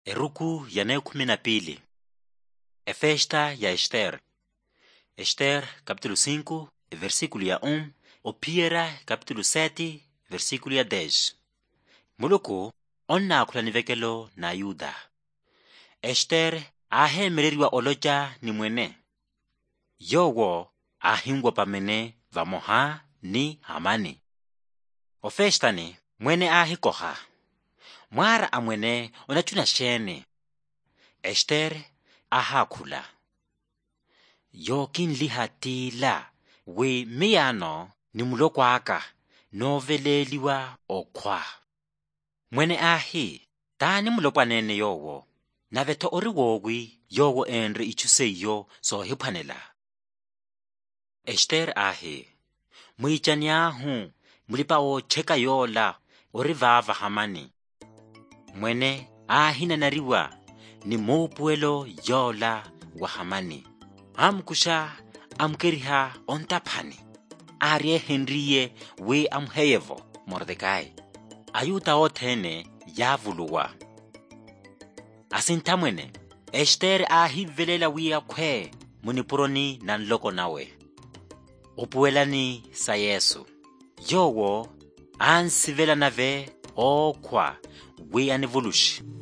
Eruku ya 12. Festa ya Esther. Esther capítulo 5, versículo ya 1. Opiera capítulo 7, versículo ya 10. Muluku onna akulanivekelo na Yuda. Esther ahemeleliwa oloja ni mwene. Yowo ahingwa pamene vamoha ni Hamani. Ofestani mwene ahikoha. Mwara amwene onachuna shene. Esther ahakula. Yo kinlihatila we miyano ni mulokwaka noveleliwa okwa. Mwene ahi tani mulokwanene yowo. Naveto ori wowi yowo enre ichuseyo so hipanela. Esther ahi muichanyahu mulipa o cheka yola ori vava Hamani. Mwene ahinanariwa ni mupuelo yola wa Hamani. Amkusha amkeriha ontapani. Arie Henriye we amheyevo Mordekai. Ayuta othene yavuluwa. Asintamwene Esther ahivelela wia kwe munipuroni na nloko nawe. Upuelani sa Yesu. Yowo ansivela nave okwa we anivulushi.